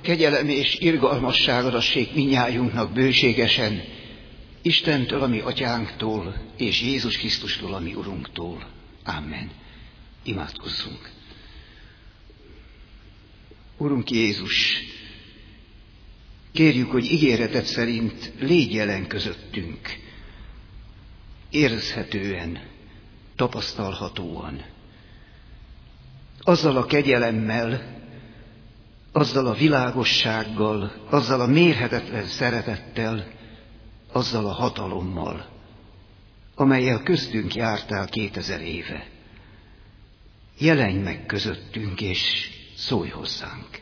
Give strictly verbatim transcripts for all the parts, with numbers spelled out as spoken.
Kegyelem és irgalmasság adassék mindnyájunknak bőségesen, Istentől, ami atyánktól, és Jézus Krisztustól, ami Urunktól. Amen. Imádkozzunk. Urunk Jézus, kérjük, hogy ígéreted szerint légy jelen közöttünk, érzhetően, tapasztalhatóan, azzal a kegyelemmel, azzal a világossággal, azzal a mérhetetlen szeretettel, azzal a hatalommal, amellyel köztünk jártál kétezer éve. Jelenj meg közöttünk, és szólj hozzánk.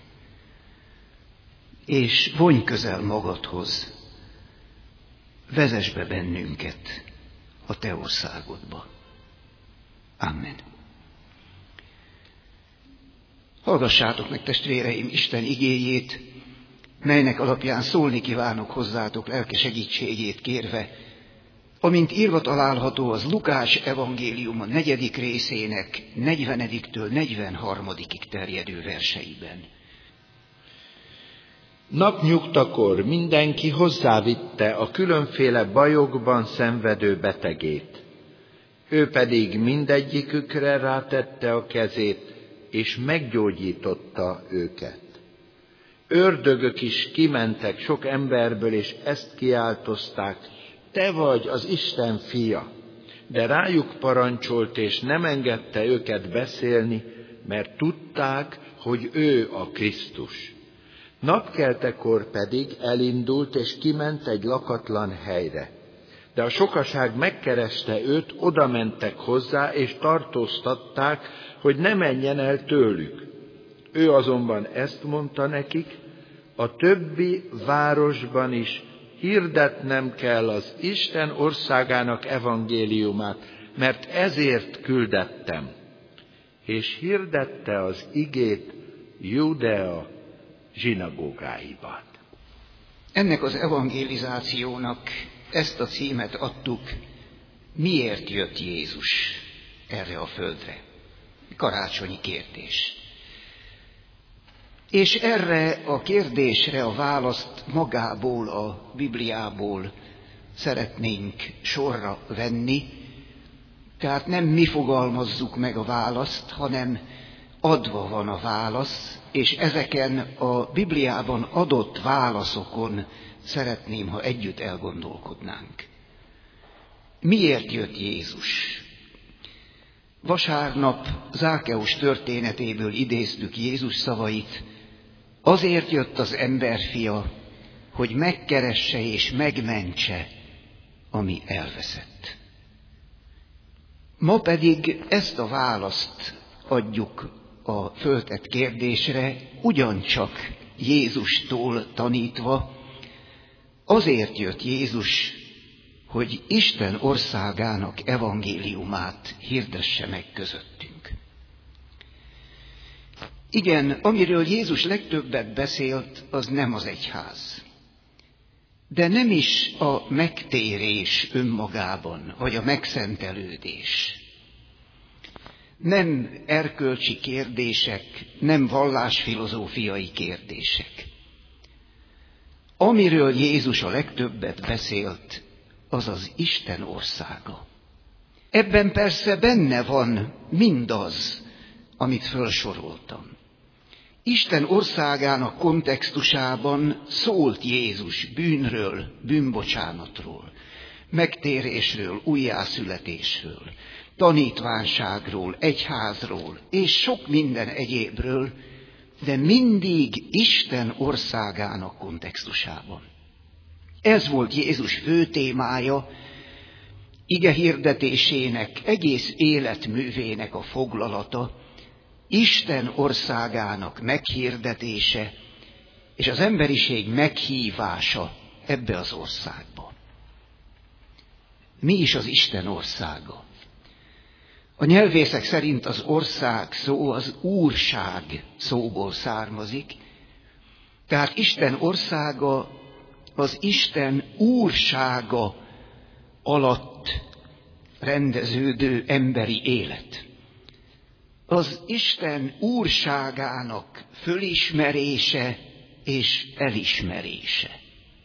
És vonj közel magadhoz, vezess be bennünket a te országodba. Amen. Hallgassátok meg, testvéreim, Isten igéjét, melynek alapján szólni kívánok hozzátok lelke segítségét kérve, amint írva található az Lukás evangélium a negyedik részének negyvenediktől negyvenharmadikig terjedő verseiben. Napnyugtakor mindenki hozzávitte a különféle bajokban szenvedő betegét. Ő pedig mindegyikükre rátette a kezét, és meggyógyította őket. Ördögök is kimentek sok emberből, és ezt kiáltozták: te vagy az Isten fia. De rájuk parancsolt, és nem engedte őket beszélni, mert tudták, hogy ő a Krisztus. Napkeltekor pedig elindult, és kiment egy lakatlan helyre. De a sokaság megkereste őt, odamentek hozzá, és tartóztatták, hogy ne menjen el tőlük. Ő azonban ezt mondta nekik: a többi városban is hirdetnem kell az Isten országának evangéliumát, mert ezért küldettem. És hirdette az igét Judea zsinagógáiban. Ennek az evangélizációnak ezt a címet adtuk: miért jött Jézus erre a földre? Karácsonyi kérdés. És erre a kérdésre a választ magából, a Bibliából szeretnénk sorra venni, tehát nem mi fogalmazzuk meg a választ, hanem adva van a válasz, és ezeken a Bibliában adott válaszokon szeretném, ha együtt elgondolkodnánk. Miért jött Jézus? Vasárnap Zákeus történetéből idéztük Jézus szavait: azért jött az emberfia, hogy megkeresse és megmentse, ami elveszett. Ma pedig ezt a választ adjuk a föltett kérdésre, ugyancsak Jézustól tanítva. Azért jött Jézus, hogy Isten országának evangéliumát hirdesse meg közöttünk. Igen, amiről Jézus legtöbbet beszélt, az nem az egyház. De nem is a megtérés önmagában, vagy a megszentelődés. Nem erkölcsi kérdések, nem vallásfilozófiai kérdések. Amiről Jézus a legtöbbet beszélt, az az Isten országa. Ebben persze benne van mindaz, amit felsoroltam. Isten országának kontextusában szólt Jézus bűnről, bűnbocsánatról, megtérésről, újjászületésről, tanítványságról, egyházról, és sok minden egyébről, de mindig Isten országának kontextusában. Ez volt Jézus fő témája, ige hirdetésének, egész életművének a foglalata, Isten országának meghirdetése, és az emberiség meghívása ebbe az országba. Mi is az Isten országa? A nyelvészek szerint az ország szó az úrság szóból származik, tehát Isten országa az Isten úrsága alatt rendeződő emberi élet. Az Isten úrságának fölismerése és elismerése.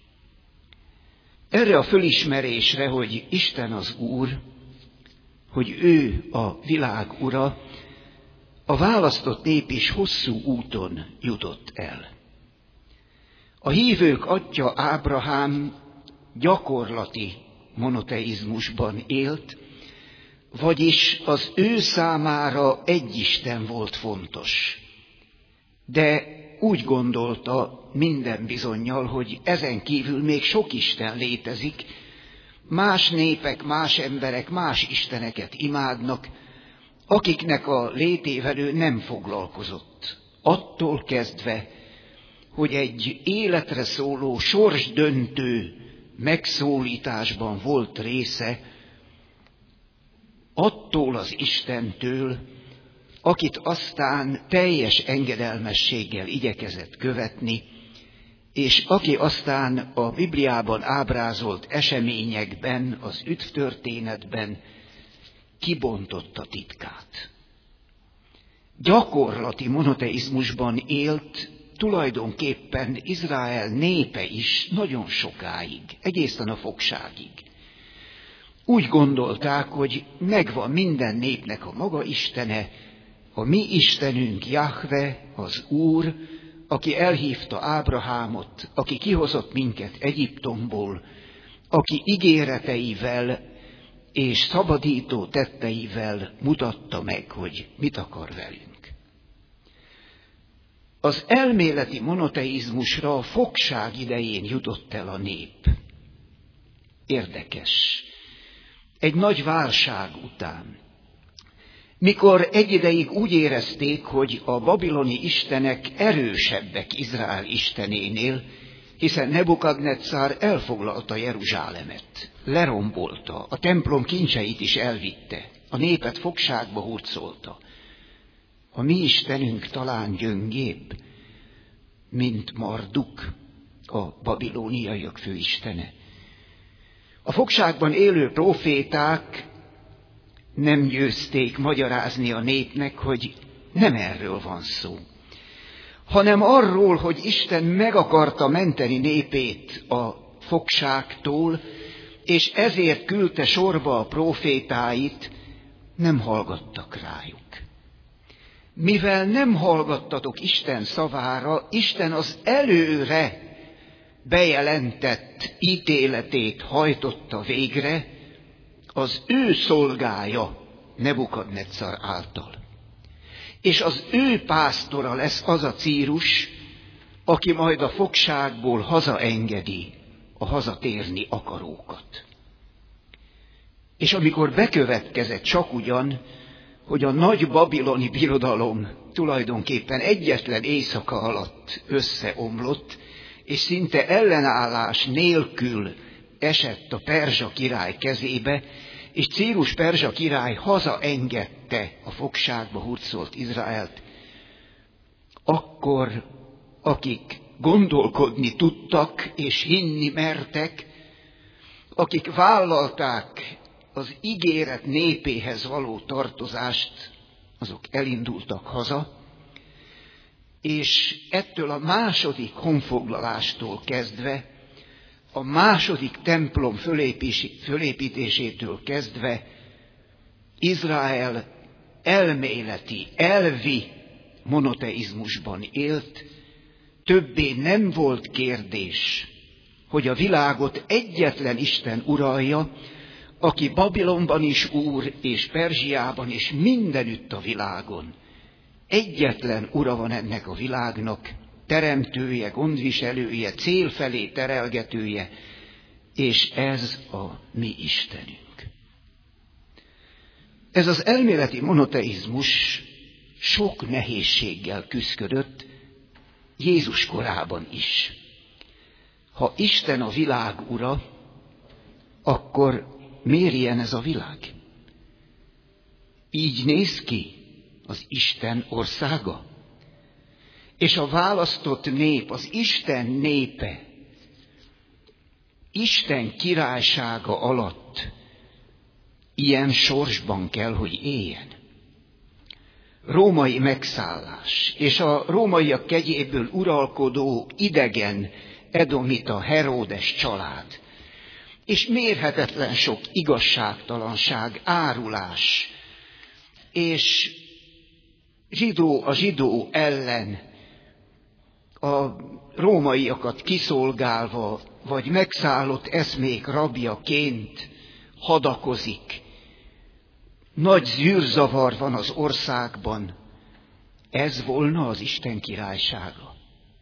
Erre a fölismerésre, hogy Isten az Úr, hogy ő a világ ura, a választott nép is hosszú úton jutott el. A hívők atya Ábrahám gyakorlati monoteizmusban élt, vagyis az ő számára egy Isten volt fontos. De úgy gondolta minden bizonnyal, hogy ezen kívül még sok Isten létezik, más népek, más emberek más isteneket imádnak, akiknek a létével ő nem foglalkozott. Attól kezdve, hogy egy életre szóló, sorsdöntő megszólításban volt része, attól az Istentől, akit aztán teljes engedelmességgel igyekezett követni, és aki aztán a Bibliában ábrázolt eseményekben, az üdvtörténetben kibontotta titkát. Gyakorlati monoteizmusban élt tulajdonképpen Izrael népe is nagyon sokáig, egészen a fogságig. Úgy gondolták, hogy megvan minden népnek a maga istene, a mi istenünk Jahve, az Úr, aki elhívta Ábrahámot, aki kihozott minket Egyiptomból, aki ígéreteivel és szabadító tetteivel mutatta meg, hogy mit akar velünk. Az elméleti monoteizmusra a fogság idején jutott el a nép. Érdekes. Egy nagy válság után, mikor egy ideig úgy érezték, hogy a babiloni istenek erősebbek Izrael istenénél, hiszen Nebukadneccár elfoglalta Jeruzsálemet, lerombolta, a templom kincseit is elvitte, a népet fogságba hurcolta. A mi istenünk talán gyöngébb, mint Marduk, a babilóniaiak főistene. A fogságban élő próféták nem győzték magyarázni a népnek, hogy nem erről van szó, hanem arról, hogy Isten meg akarta menteni népét a fogságtól, és ezért küldte sorba a prófétáit, nem hallgattak rájuk. Mivel nem hallgattatok Isten szavára, Isten az előre bejelentett ítéletét hajtotta végre az ő szolgája Nebukadneccár által. És az ő pásztora lesz az a Círus, aki majd a fogságból hazaengedi a hazatérni akarókat. És amikor bekövetkezett csak ugyan, hogy a nagy babiloni birodalom tulajdonképpen egyetlen éjszaka alatt összeomlott, és szinte ellenállás nélkül esett a perzsa király kezébe, és Círus perzsa király hazaengedte a fogságba hurcolt Izraelt, akkor akik gondolkodni tudtak és hinni mertek, akik vállalták az ígéret népéhez való tartozást, azok elindultak haza, és ettől a második honfoglalástól kezdve, a második templom fölépítésétől kezdve Izrael elméleti, elvi monoteizmusban élt, többé nem volt kérdés, hogy a világot egyetlen Isten uralja, aki Babilonban is úr, és Perzsiában, és mindenütt a világon. Egyetlen ura van ennek a világnak, teremtője, gondviselője, cél felé terelgetője, és ez a mi Istenünk. Ez az elméleti monoteizmus sok nehézséggel küszködött, Jézus korában is. Ha Isten a világ ura, akkor miért ilyen ez a világ? Így néz ki az Isten országa? És a választott nép, az Isten népe, Isten királysága alatt ilyen sorsban kell, hogy éljen. római megszállás és a rómaiak kegyéből uralkodó idegen edomita Heródes család, és mérhetetlen sok igazságtalanság, árulás, és zsidó a zsidó ellen a rómaiakat kiszolgálva, vagy megszállott eszmék rabjaként hadakozik. Nagy zűrzavar van az országban. Ez volna az Isten királysága.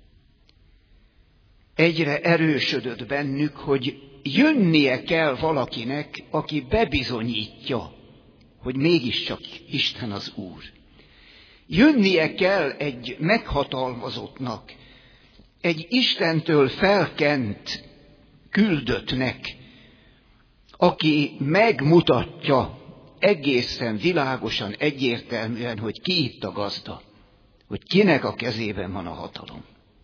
Egyre erősödött bennük, hogy jönnie kell valakinek, aki bebizonyítja, hogy mégiscsak Isten az Úr. Jönnie kell egy meghatalmazottnak, egy Istentől felkent küldöttnek, aki megmutatja egészen világosan, egyértelműen, hogy ki itt a gazda, hogy kinek a kezében van a hatalom.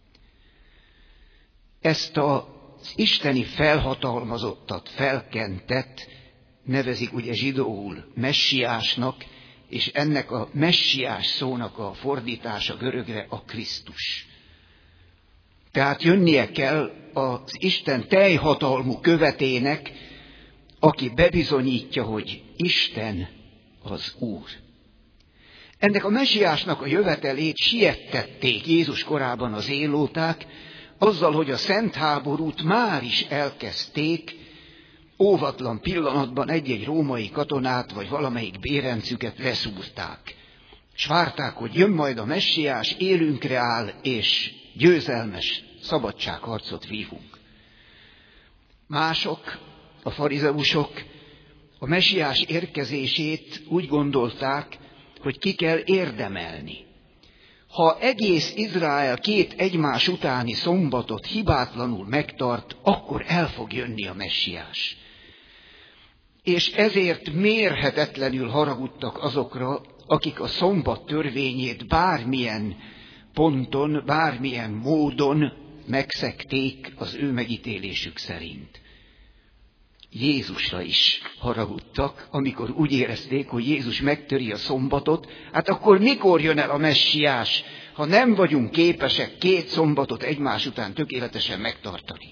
Ezt az isteni felhatalmazottat, felkentet nevezik ugye zsidóul messiásnak, és ennek a messiás szónak a fordítása görögre a Krisztus. Tehát jönnie kell az Isten teljhatalmú követének, aki bebizonyítja, hogy Isten az Úr. Ennek a messiásnak a jövetelét siettették Jézus korában az élóták, azzal, hogy a szent háborút már is elkezdték, óvatlan pillanatban egy-egy római katonát, vagy valamelyik bérencüket leszúrták. S várták, hogy jön majd a messiás, élünkre áll, és győzelmes szabadságharcot vívunk. Mások, a farizeusok, a messiás érkezését úgy gondolták, hogy ki kell érdemelni. Ha egész Izrael két egymás utáni szombatot hibátlanul megtart, akkor el fog jönni a messiás. És ezért mérhetetlenül haragudtak azokra, akik a szombat törvényét bármilyen ponton, bármilyen módon megszegték az ő megítélésük szerint. Jézusra is haragudtak, amikor úgy érezték, hogy Jézus megtöri a szombatot, hát akkor mikor jön el a messiás, ha nem vagyunk képesek két szombatot egymás után tökéletesen megtartani.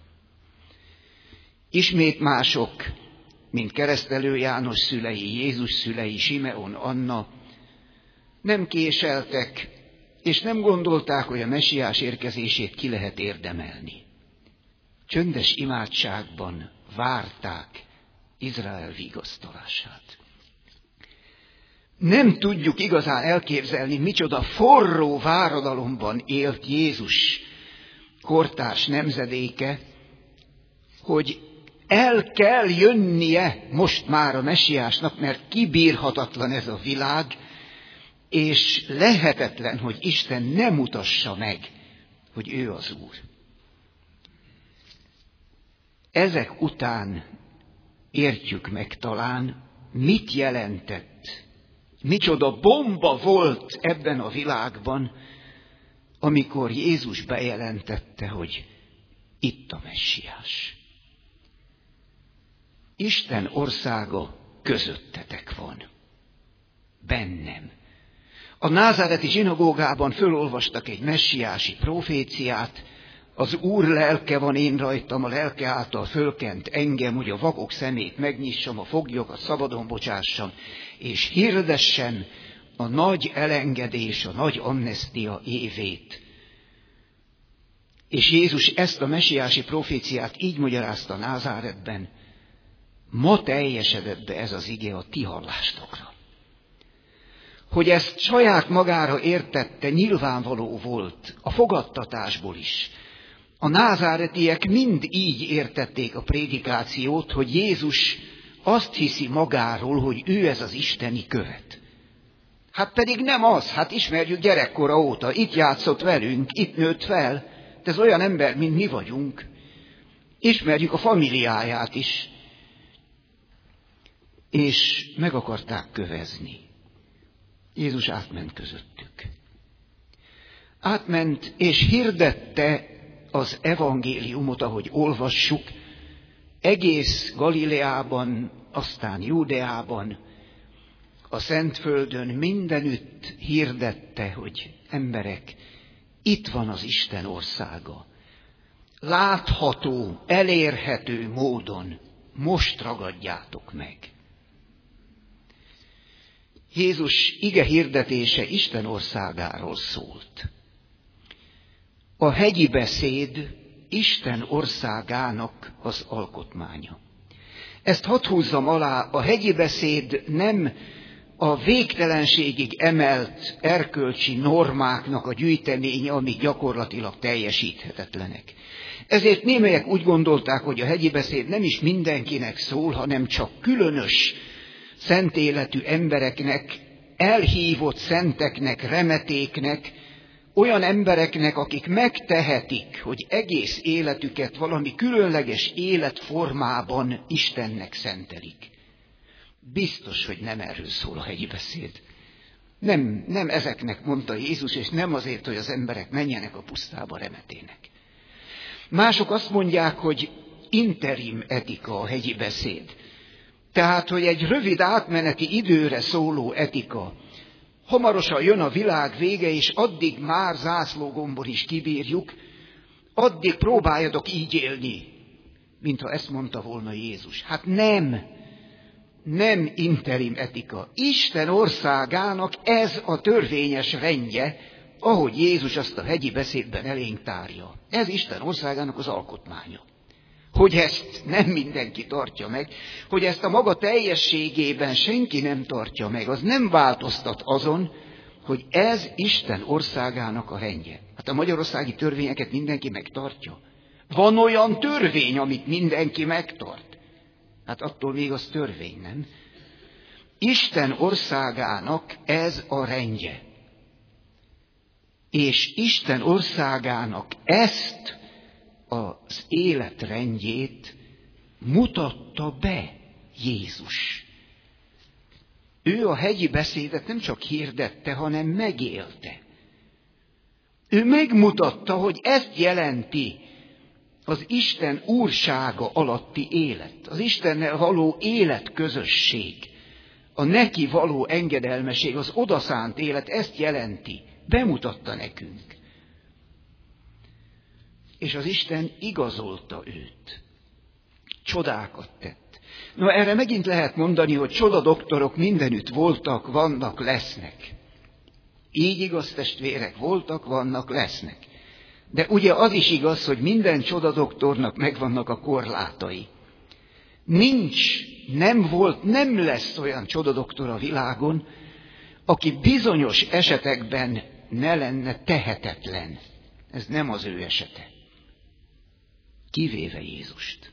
Ismét mások, mint Keresztelő János szülei, Jézus szülei, Simeon, Anna, nem késeltek, és nem gondolták, hogy a messiás érkezését ki lehet érdemelni. Csöndes imádságban várták Izrael vigasztalását. Nem tudjuk igazán elképzelni, micsoda forró váradalomban élt Jézus kortárs nemzedéke, hogy el kell jönnie most már a messiásnak, mert kibírhatatlan ez a világ, és lehetetlen, hogy Isten ne mutassa meg, hogy ő az Úr. Ezek után értjük meg talán, mit jelentett, micsoda bomba volt ebben a világban, amikor Jézus bejelentette, hogy itt a messiás. Isten országa közöttetek van, bennem. A názáreti zsinagógában fölolvastak egy messiási proféciát, az Úr lelke van én rajtam, a lelke által fölkent engem, hogy a vakok szemét megnyissam, a foglyokat szabadon bocsássam, és hirdessem a nagy elengedés, a nagy amnestia évét. És Jézus ezt a messiási proféciát így magyarázta Názáretben, ma teljesedett be ez az ige a ti hallástakra. Hogy ezt saját magára értette, nyilvánvaló volt a fogadtatásból is. A názáretiek mind így értették a prédikációt, hogy Jézus azt hiszi magáról, hogy ő ez az isteni követ. Hát pedig nem az, hát ismerjük gyerekkora óta, itt játszott velünk, itt nőtt fel, de ez olyan ember, mint mi vagyunk. Ismerjük a familiáját is. És meg akarták kövezni. Jézus átment közöttük. Átment és hirdette az evangéliumot, ahogy olvassuk, egész Galileában, aztán Júdeában, a Szentföldön mindenütt hirdette, hogy emberek, itt van az Isten országa. Látható, elérhető módon most ragadjátok meg. Jézus ige hirdetése Isten országáról szólt. A hegyi beszéd Isten országának az alkotmánya. Ezt hadd húzzam alá, a hegyi beszéd nem a végtelenségig emelt erkölcsi normáknak a gyűjteménye, amik gyakorlatilag teljesíthetetlenek. Ezért némelyek úgy gondolták, hogy a hegyi beszéd nem is mindenkinek szól, hanem csak különös, szent életű embereknek, elhívott szenteknek, remetéknek, olyan embereknek, akik megtehetik, hogy egész életüket valami különleges életformában Istennek szentelik. Biztos, hogy nem erről szól a hegyi beszéd. Nem, nem ezeknek mondta Jézus, és nem azért, hogy az emberek menjenek a pusztába remetének. Mások azt mondják, hogy interim etika a hegyi beszéd. Tehát, hogy egy rövid átmeneti időre szóló etika. Hamarosan jön a világ vége, és addig már zászlógombor is kibírjuk, addig próbáljatok így élni, mintha ezt mondta volna Jézus. Hát nem, nem interim etika. Isten országának ez a törvényes rendje, ahogy Jézus azt a hegyi beszédben elénk tárja. Ez Isten országának az alkotmánya. Hogy ezt nem mindenki tartja meg, hogy ezt a maga teljességében senki nem tartja meg, az nem változtat azon, hogy ez Isten országának a rendje. Hát a magyarországi törvényeket mindenki megtartja. Van olyan törvény, amit mindenki megtart. Hát attól még az törvény, nem? Isten országának ez a rendje. És Isten országának ezt az életrendjét mutatta be Jézus. Ő a hegyi beszédet nem csak hirdette, hanem megélte. Ő megmutatta, hogy ezt jelenti az Isten úrsága alatti élet, az Istennel való életközösség, a neki való engedelmesség, az odaszánt élet, ezt jelenti. Bemutatta nekünk. És az Isten igazolta őt. Csodákat tett. Na, erre megint lehet mondani, hogy csodadoktorok mindenütt voltak, vannak, lesznek. Így igaz, testvérek, voltak, vannak, lesznek. De ugye az is igaz, hogy minden csodadoktornak megvannak a korlátai. Nincs, nem volt, nem lesz olyan csodadoktor a világon, aki bizonyos esetekben ne lenne tehetetlen. Ez nem az ő esete. Kivéve Jézust.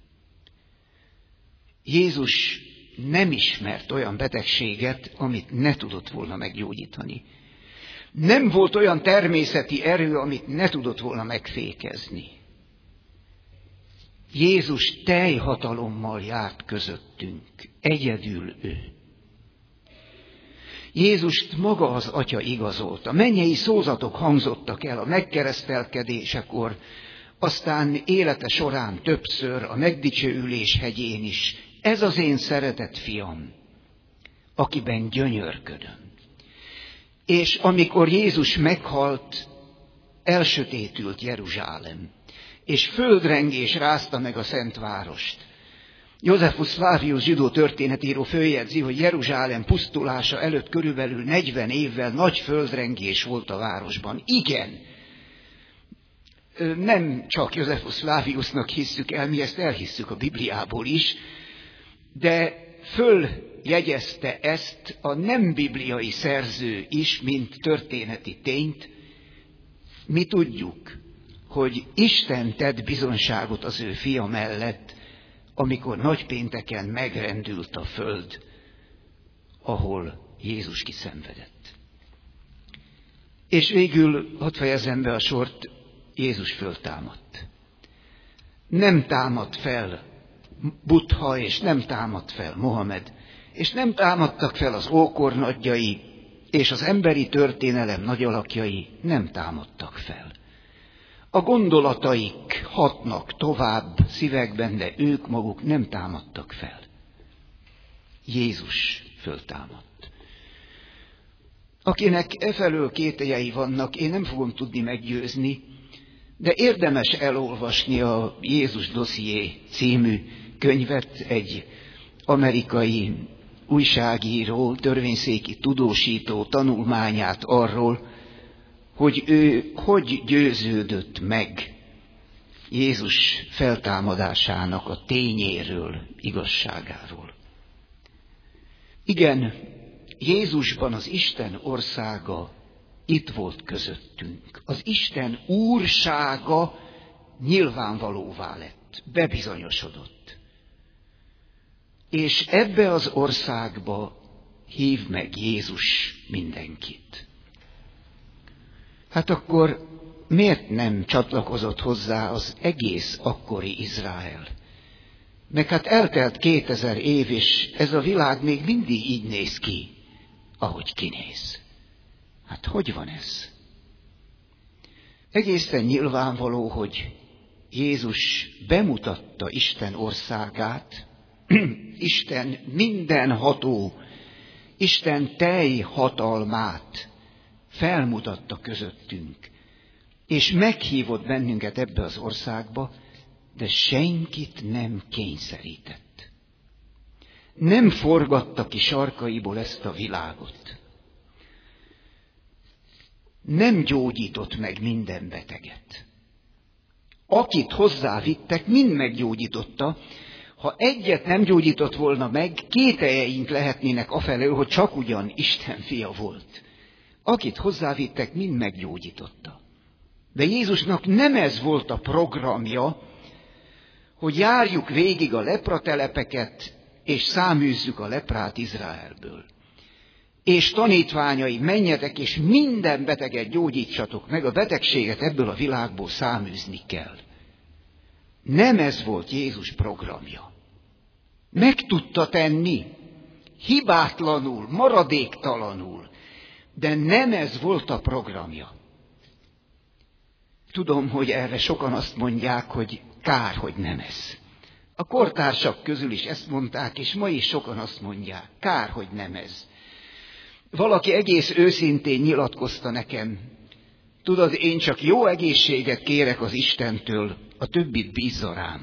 Jézus nem ismert olyan betegséget, amit ne tudott volna meggyógyítani. Nem volt olyan természeti erő, amit ne tudott volna megfékezni. Jézus teljhatalommal járt közöttünk, egyedül ő. Jézust maga az Atya igazolta. Mennyei szózatok hangzottak el a megkeresztelkedésekor, aztán élete során többször a megdicsőülés hegyén is. Ez az én szeretett fiam, akiben gyönyörködöm. És amikor Jézus meghalt, elsötétült Jeruzsálem, és földrengés rázta meg a szent várost. Josephus Flavius zsidó történetíró följegyzi, hogy Jeruzsálem pusztulása előtt körülbelül negyven évvel nagy földrengés volt a városban. Igen, nem csak Josephus Flaviusnak hisszük el, mi ezt elhisszük a Bibliából is, de följegyezte ezt a nem bibliai szerző is, mint történeti tényt. Mi tudjuk, hogy Isten tett bizonyságot az ő fia mellett, amikor nagypénteken megrendült a föld, ahol Jézus kiszenvedett. És végül, hadd fejezzem be a sort, Jézus föltámadt. Nem támadt fel Buddha, és nem támadt fel Mohamed, és nem támadtak fel az ókor nagyjai, és az emberi történelem nagyalakjai nem támadtak fel. A gondolataik hatnak tovább szívekben, de ők maguk nem támadtak fel. Jézus föltámadt. Akinek efelől kételyei vannak, én nem fogom tudni meggyőzni, de érdemes elolvasni a Jézus dosszié című könyvet, egy amerikai újságíró, törvényszéki tudósító tanulmányát arról, hogy ő hogy győződött meg Jézus feltámadásának a tényéről, igazságáról. Igen, Jézusban az Isten országa itt volt közöttünk. Az Isten úrsága nyilvánvalóvá lett, bebizonyosodott. És ebbe az országba hív meg Jézus mindenkit. Hát akkor miért nem csatlakozott hozzá az egész akkori Izrael? Meg hát eltelt kétezer év, és ez a világ még mindig így néz ki, ahogy kinéz. Hát hogy van ez? Egészen nyilvánvaló, hogy Jézus bemutatta Isten országát, Isten mindenható, Isten teljhatalmát felmutatta közöttünk, és meghívott bennünket ebbe az országba, de senkit nem kényszerített. Nem forgatta ki sarkaiból ezt a világot. Nem gyógyított meg minden beteget. Akit hozzávittek, mind meggyógyította. Ha egyet nem gyógyított volna meg, kételjeink lehetnének afelől, hogy csak ugyan Isten fia volt. Akit hozzávittek, mind meggyógyította. De Jézusnak nem ez volt a programja, hogy járjuk végig a lepratelepeket, és száműzzük a leprát Izraelből. És tanítványai, menjetek, és minden beteget gyógyítsatok meg, a betegséget ebből a világból száműzni kell. Nem ez volt Jézus programja. Meg tudta tenni, hibátlanul, maradéktalanul, de nem ez volt a programja. Tudom, hogy erre sokan azt mondják, hogy kár, hogy nem ez. A kortársak közül is ezt mondták, és ma is sokan azt mondják, kár, hogy nem ez. Valaki egész őszintén nyilatkozta nekem, tudod, én csak jó egészséget kérek az Istentől, a többit bízza rám.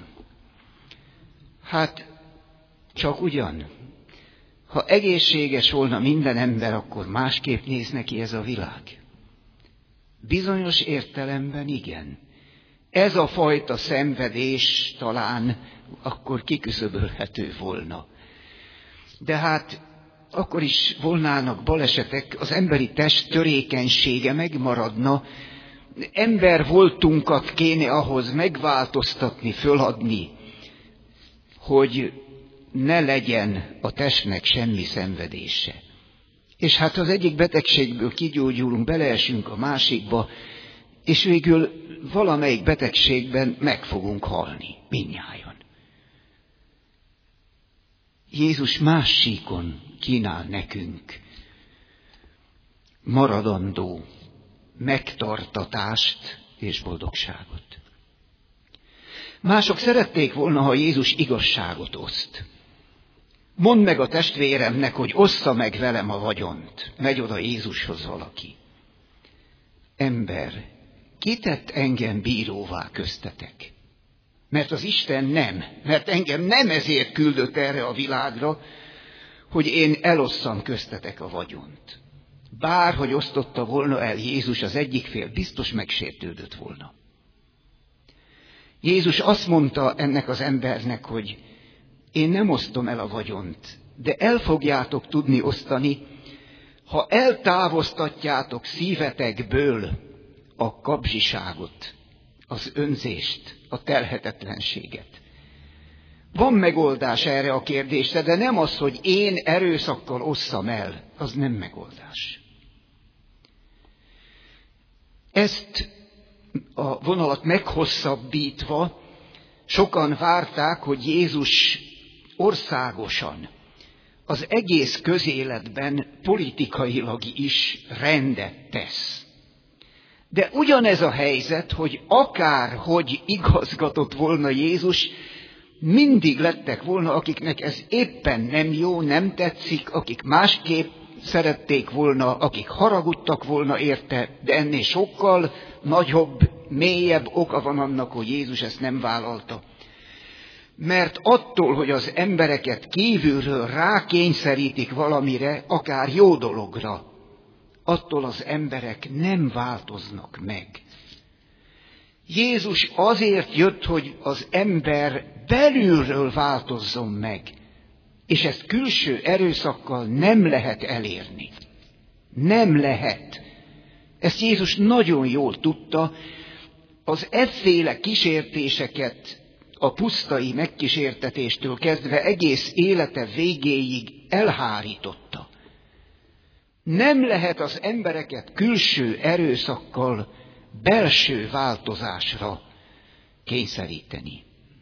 Hát, csak ugyan. Ha egészséges volna minden ember, akkor másképp néz neki ez a világ. Bizonyos értelemben igen. Ez a fajta szenvedés talán akkor kiküszöbölhető volna. De hát akkor is volnának balesetek, az emberi test törékenysége megmaradna, ember voltunkat kéne ahhoz megváltoztatni, föladni, hogy ne legyen a testnek semmi szenvedése. És hát az egyik betegségből kigyógyulunk, beleesünk a másikba, és végül valamelyik betegségben meg fogunk halni, mindnyájan. Jézus más síkon kínál nekünk maradandó megtartatást és boldogságot. Mások szerették volna, ha Jézus igazságot oszt. Mondd meg a testvéremnek, hogy ossza meg velem a vagyont. Megy oda Jézushoz valaki. Ember, ki tett engem bíróvá köztetek? Mert az Isten nem, mert engem nem ezért küldött erre a világra, hogy én elosszam köztetek a vagyont. Bárhogy osztotta volna el Jézus, az egyik fél biztos megsértődött volna. Jézus azt mondta ennek az embernek, hogy én nem osztom el a vagyont, de el fogjátok tudni osztani, ha eltávoztatjátok szívetekből a kapzsiságot, az önzést, a telhetetlenséget. Van megoldás erre a kérdésre, de nem az, hogy én erőszakkal osszam el, az nem megoldás. Ezt a vonalat meghosszabbítva sokan várták, hogy Jézus országosan, az egész közéletben politikailag is rendet tesz. De ugyanez a helyzet, hogy akárhogy igazgatott volna Jézus, mindig lettek volna, akiknek ez éppen nem jó, nem tetszik, akik másképp szerették volna, akik haragudtak volna érte, de ennél sokkal nagyobb, mélyebb oka van annak, hogy Jézus ezt nem vállalta. Mert attól, hogy az embereket kívülről rákényszerítik valamire, akár jó dologra, attól az emberek nem változnak meg. Jézus azért jött, hogy az ember belülről változzon meg, és ezt külső erőszakkal nem lehet elérni. Nem lehet. Ezt Jézus nagyon jól tudta, az efféle kísértéseket a pusztai megkísértetéstől kezdve egész élete végéig elhárította. Nem lehet az embereket külső erőszakkal belső változásra kényszeríteni.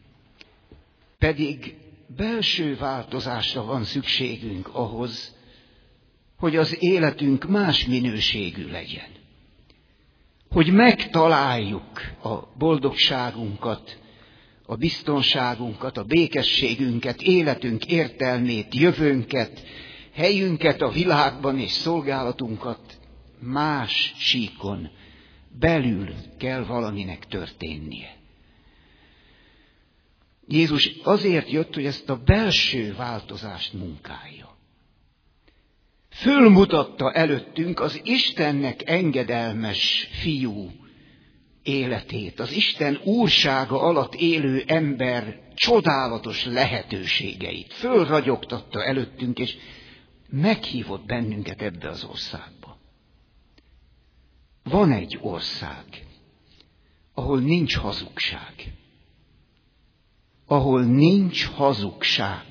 Pedig belső változásra van szükségünk ahhoz, hogy az életünk más minőségű legyen. Hogy megtaláljuk a boldogságunkat, a biztonságunkat, a békességünket, életünk értelmét, jövőnket, helyünket a világban és szolgálatunkat más síkon, belül kell valaminek történnie. Jézus azért jött, hogy ezt a belső változást munkálja. Fölmutatta előttünk az Istennek engedelmes fiú életét, az Isten úrsága alatt élő ember csodálatos lehetőségeit. Fölragyogtatta előttünk, és meghívott bennünket ebbe az országba. Van egy ország, ahol nincs hazugság. Ahol nincs hazugság.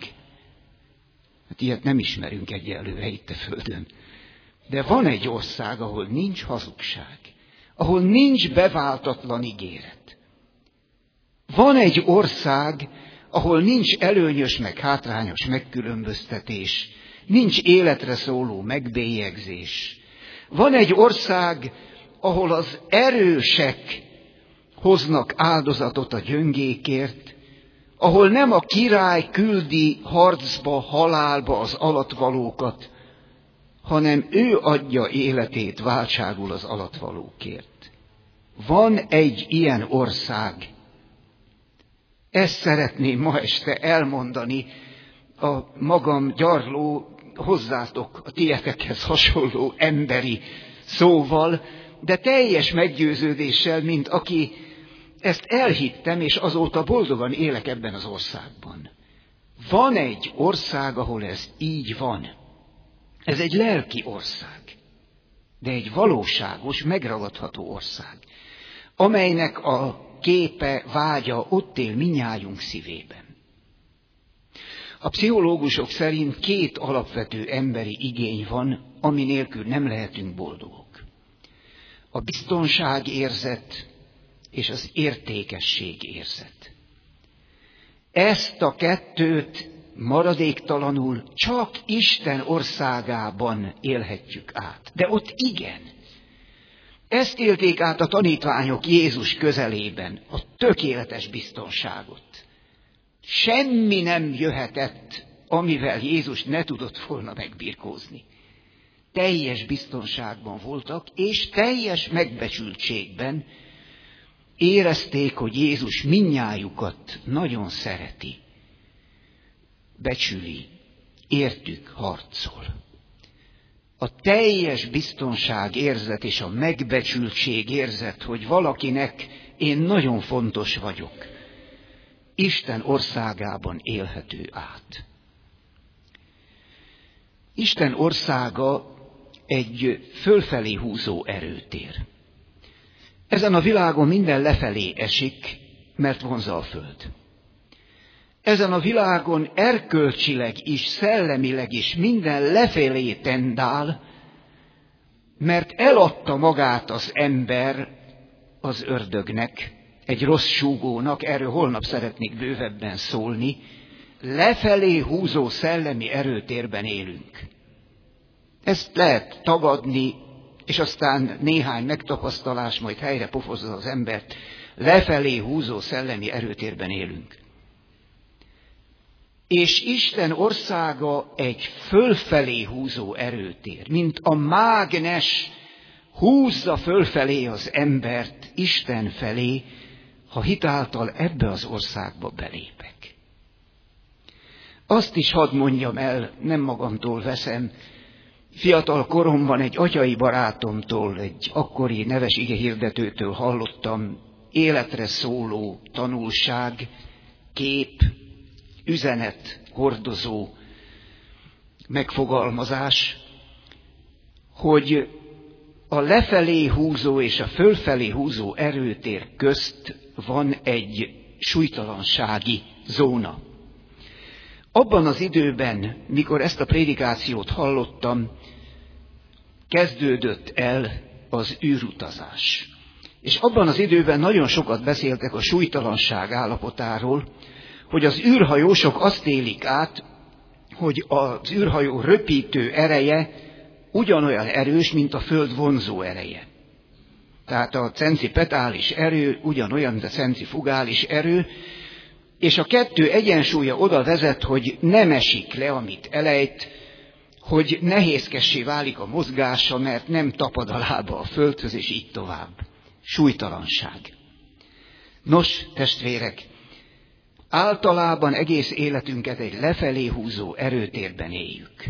Hát ilyet nem ismerünk egyelőre itt a földön. De van egy ország, ahol nincs hazugság. Ahol nincs beváltatlan ígéret. Van egy ország, ahol nincs előnyös meg hátrányos megkülönböztetés, nincs életre szóló megbélyegzés. Van egy ország, ahol az erősek hoznak áldozatot a gyöngékért, ahol nem a király küldi harcba, halálba az alattvalókat, hanem ő adja életét váltságul az alattvalókért. Van egy ilyen ország. Ezt szeretném ma este elmondani a magam gyarló, hozzátok a tietekhez hasonló emberi szóval, de teljes meggyőződéssel, mint aki ezt elhittem, és azóta boldogan élek ebben az országban. Van egy ország, ahol ez így van. Ez egy lelki ország, de egy valóságos, megragadható ország, amelynek a képe, vágya ott él mindnyájunk szívében. A pszichológusok szerint két alapvető emberi igény van, ami nélkül nem lehetünk boldogok. A biztonságérzet és az értékességérzet. Ezt a kettőt maradéktalanul csak Isten országában élhetjük át. De ott igen. Ezt élték át a tanítványok Jézus közelében, a tökéletes biztonságot. Semmi nem jöhetett, amivel Jézus ne tudott volna megbirkózni. Teljes biztonságban voltak, és teljes megbecsültségben érezték, hogy Jézus mindnyájukat nagyon szereti, becsüli, értük harcol. A teljes biztonság érzet és a megbecsültség érzet, hogy valakinek én nagyon fontos vagyok, Isten országában élhető át. Isten országa egy fölfelé húzó erőtér. Ezen a világon minden lefelé esik, mert vonza a föld. Ezen a világon erkölcsileg is, szellemileg is minden lefelé tendál, mert eladta magát az ember az ördögnek, egy rossz súgónak, erről holnap szeretnék bővebben szólni, lefelé húzó szellemi erőtérben élünk. Ezt lehet tagadni, és aztán néhány megtapasztalás majd helyre pofozza az embert. Lefelé húzó szellemi erőtérben élünk. És Isten országa egy fölfelé húzó erőtér, mint a mágnes húzza fölfelé az embert Isten felé, ha hitáltal ebbe az országba belépek. Azt is hadd mondjam el, nem magamtól veszem, fiatal koromban egy atyai barátomtól, egy akkori neves igehirdetőtől hallottam életre szóló tanulság, kép, üzenet, hordozó megfogalmazás, hogy a lefelé húzó és a fölfelé húzó erőtér közt van egy súlytalansági zóna. Abban az időben, mikor ezt a prédikációt hallottam, kezdődött el az űrutazás. És abban az időben nagyon sokat beszéltek a súlytalanság állapotáról, hogy az űrhajósok azt élik át, hogy az űrhajó röpítő ereje ugyanolyan erős, mint a Föld vonzó ereje. Tehát a centripetális erő ugyanolyan, mint a centrifugális erő, és a kettő egyensúlya oda vezet, hogy nem esik le, amit elejt, hogy nehézkessé válik a mozgása, mert nem tapad a lába a földhöz, és így tovább. Súlytalanság. Nos, testvérek, általában egész életünket egy lefelé húzó erőtérben éljük.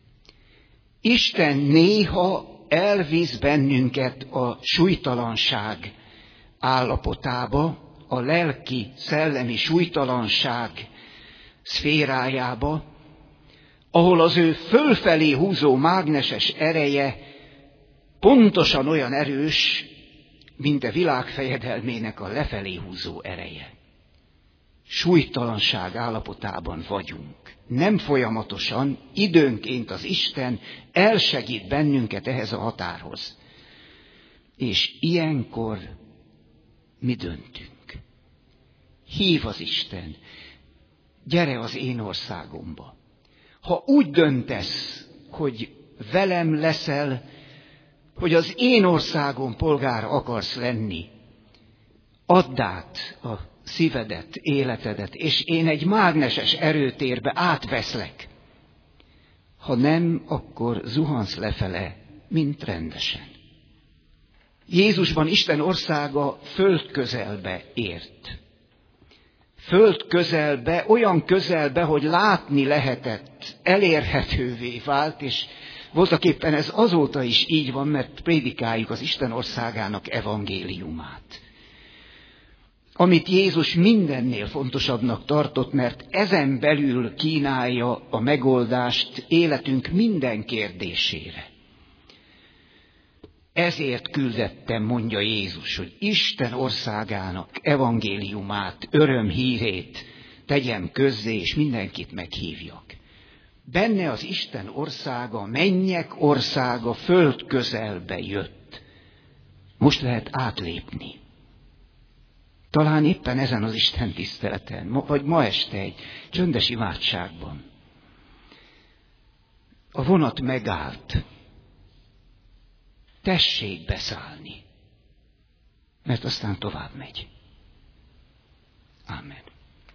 Isten néha elvisz bennünket a súlytalanság állapotába, a lelki, szellemi súlytalanság szférájába, ahol az ő fölfelé húzó mágneses ereje pontosan olyan erős, mint a világ fejedelmének a lefelé húzó ereje. Súlytalanság állapotában vagyunk. Nem folyamatosan, időnként az Isten elsegít bennünket ehhez a határhoz. És ilyenkor mi döntünk. Hív az Isten, gyere az én országomba. Ha úgy döntesz, hogy velem leszel, hogy az én országom polgára akarsz lenni, add át a szívedet, életedet, és én egy mágneses erőtérbe átveszlek. Ha nem, akkor zuhansz lefele, mint rendesen. Jézusban Isten országa földközelbe ért. Földközelbe, olyan közelbe, hogy látni lehetett, elérhetővé vált, és voltaképpen ez azóta is így van, mert prédikáljuk az Isten országának evangéliumát. Amit Jézus mindennél fontosabbnak tartott, mert ezen belül kínálja a megoldást életünk minden kérdésére. Ezért küldettem, mondja Jézus, hogy Isten országának evangéliumát, örömhírét tegyem közzé, és mindenkit meghívjak. Benne az Isten országa, mennyek országa föld közelbe jött. Most lehet átlépni. Talán éppen ezen az Isten tiszteleten, vagy ma este egy csöndes imádságban. A vonat megállt. Tessék beszállni, mert aztán tovább megy. Ámen.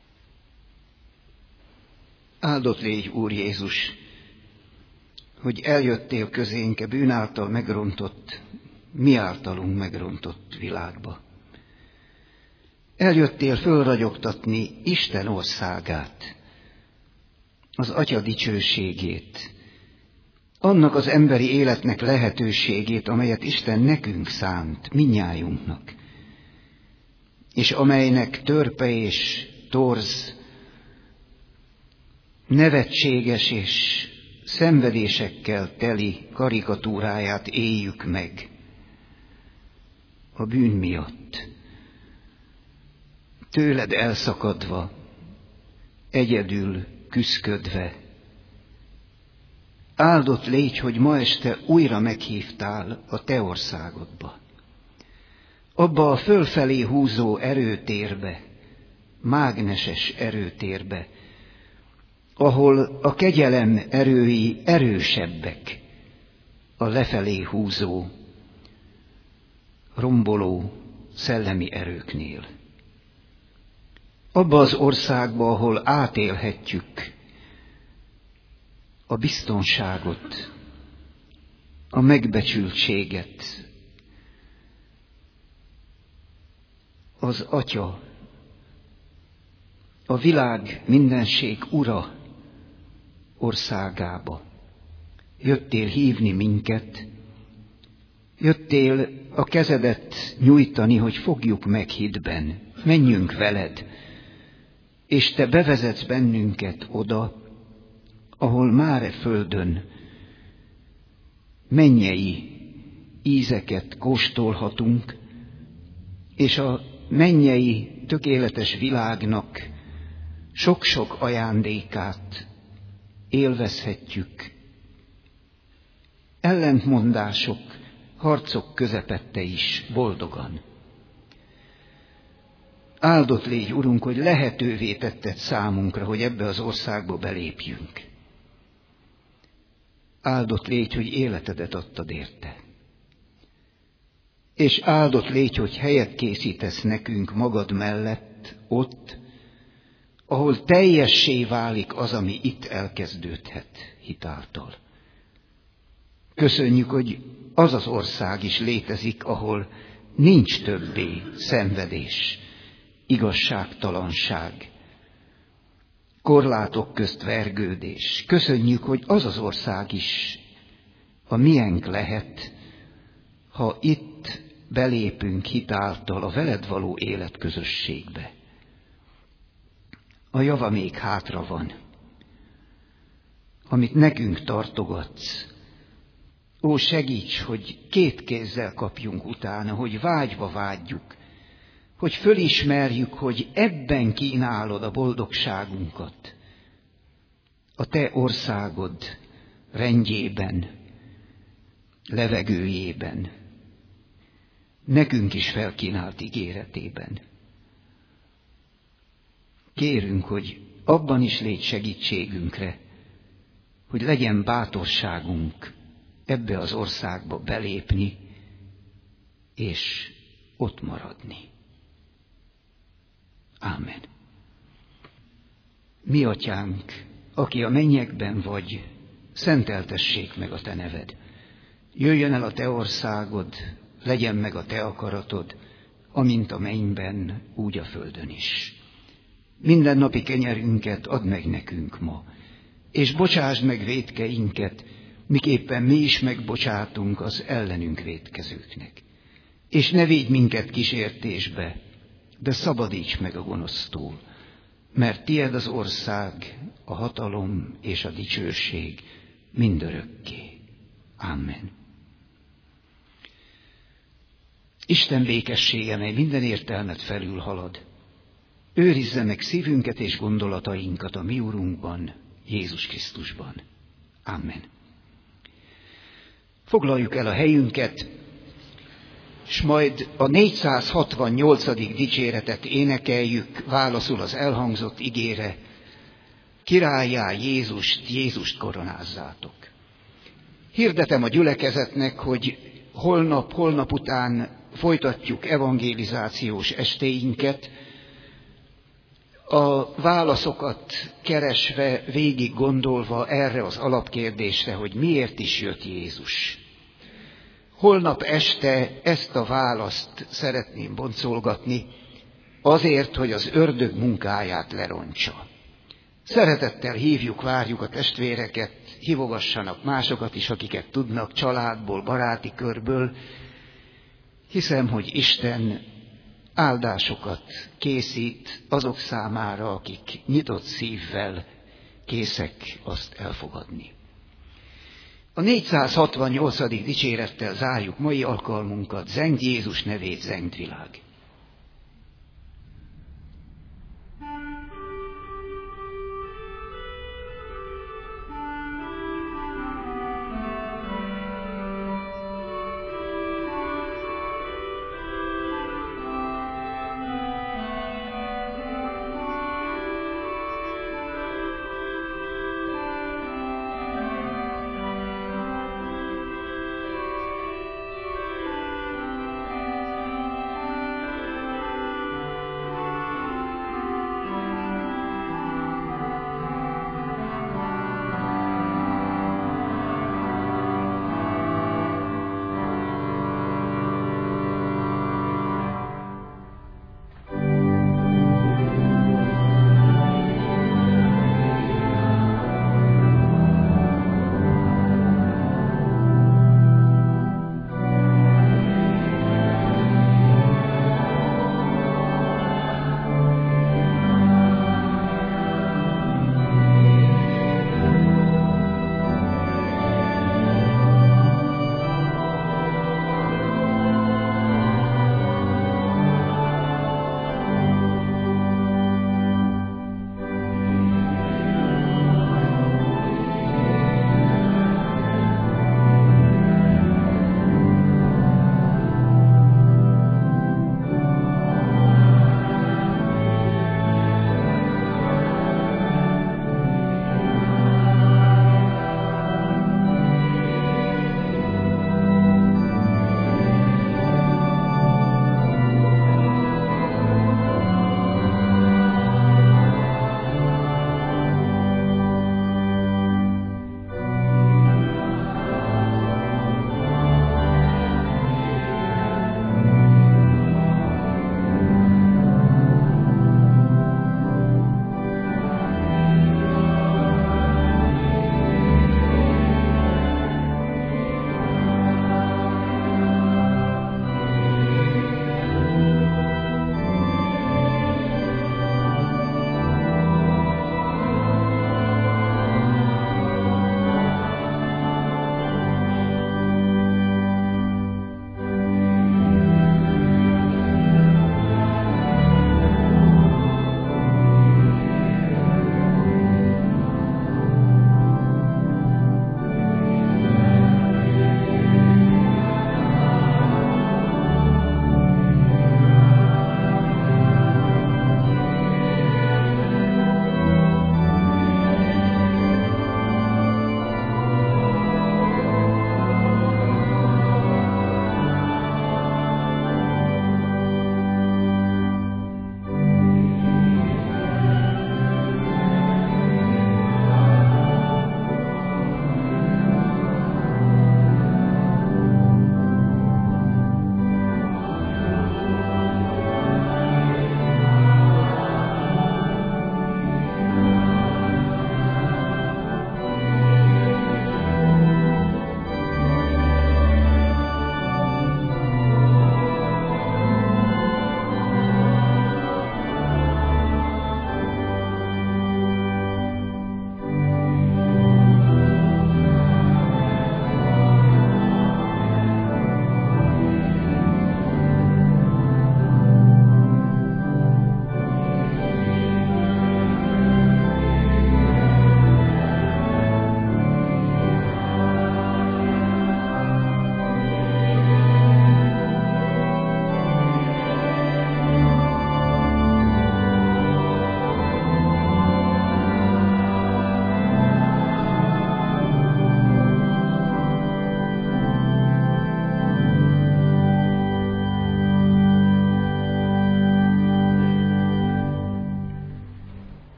Áldott légy, Úr Jézus, hogy eljöttél közénk a bűn által megrontott, mi általunk megrontott világba. Eljöttél fölragyogtatni Isten országát, az Atya dicsőségét, annak az emberi életnek lehetőségét, amelyet Isten nekünk szánt, mindnyájunknak, és amelynek törpe és torz, nevetséges és szenvedésekkel teli karikatúráját éljük meg a bűn miatt. Tőled elszakadva, egyedül küszködve. Áldott légy, hogy ma este újra meghívtál a te országodba. Abba a fölfelé húzó erőtérbe, mágneses erőtérbe, ahol a kegyelem erői erősebbek a lefelé húzó, romboló szellemi erőknél. abba az országba, ahol átélhetjük a biztonságot, a megbecsültséget, az Atya, a világ mindenség ura országába. Jöttél hívni minket, jöttél a kezedet nyújtani, hogy fogjuk meg hitben, menjünk veled, és te bevezetsz bennünket oda, ahol már e földön mennyei ízeket kóstolhatunk, és a mennyei tökéletes világnak sok-sok ajándékát élvezhetjük. Ellentmondások, harcok közepette is boldogan. Áldott légy, Urunk, hogy lehetővé tetted számunkra, hogy ebbe az országba belépjünk. Áldott légy, hogy életedet adtad érte. És áldott légy, hogy helyet készítesz nekünk magad mellett, ott, ahol teljessé válik az, ami itt elkezdődhet hitáltal. Köszönjük, hogy az az ország is létezik, ahol nincs többé szenvedés, igazságtalanság, korlátok közt vergődés. Köszönjük, hogy az az ország is a miénk lehet, ha itt belépünk hitáltal a veled való életközösségbe. A java még hátra van, amit nekünk tartogatsz. Ó, segíts, hogy két kézzel kapjunk utána, hogy vágyva vágyjuk, hogy fölismerjük, hogy ebben kínálod a boldogságunkat, a te országod rendjében, levegőjében, nekünk is felkínált ígéretében. Kérünk, hogy abban is légy segítségünkre, hogy legyen bátorságunk ebbe az országba belépni, és ott maradni. Ámen. Mi atyánk, aki a mennyekben vagy, szenteltessék meg a te neved. Jöjjön el a te országod, legyen meg a te akaratod, amint a mennyben, úgy a földön is. Minden napi kenyerünket add meg nekünk ma, és bocsásd meg vétkeinket, miképpen mi is megbocsátunk az ellenünk vétkezőknek. És ne védj minket kísértésbe, de szabadíts meg a gonosztól, mert tied az ország, a hatalom és a dicsőség mindörökké. Amen. Isten békessége, mely minden értelmet felülhalad, őrizze meg szívünket és gondolatainkat a mi Urunkban, Jézus Krisztusban. Amen. Foglaljuk el a helyünket, és majd a négyszázhatvannyolcadik dicséretet énekeljük, válaszul az elhangzott igére: Királlyá Jézust, Jézust koronázzátok. Hirdetem a gyülekezetnek, hogy holnap, holnap után folytatjuk evangélizációs estéinket, a válaszokat keresve, végig gondolva erre az alapkérdésre, hogy miért is jött Jézus. Holnap este ezt a választ szeretném boncolgatni, azért, hogy az ördög munkáját lerontsa. Szeretettel hívjuk, várjuk a testvéreket, hívogassanak másokat is, akiket tudnak, családból, baráti körből. Hiszem, hogy Isten áldásokat készít azok számára, akik nyitott szívvel készek azt elfogadni. A négyszázhatvannyolcadik dicsérettel zárjuk mai alkalmunkat: Zengd Jézus nevét, zengd világ!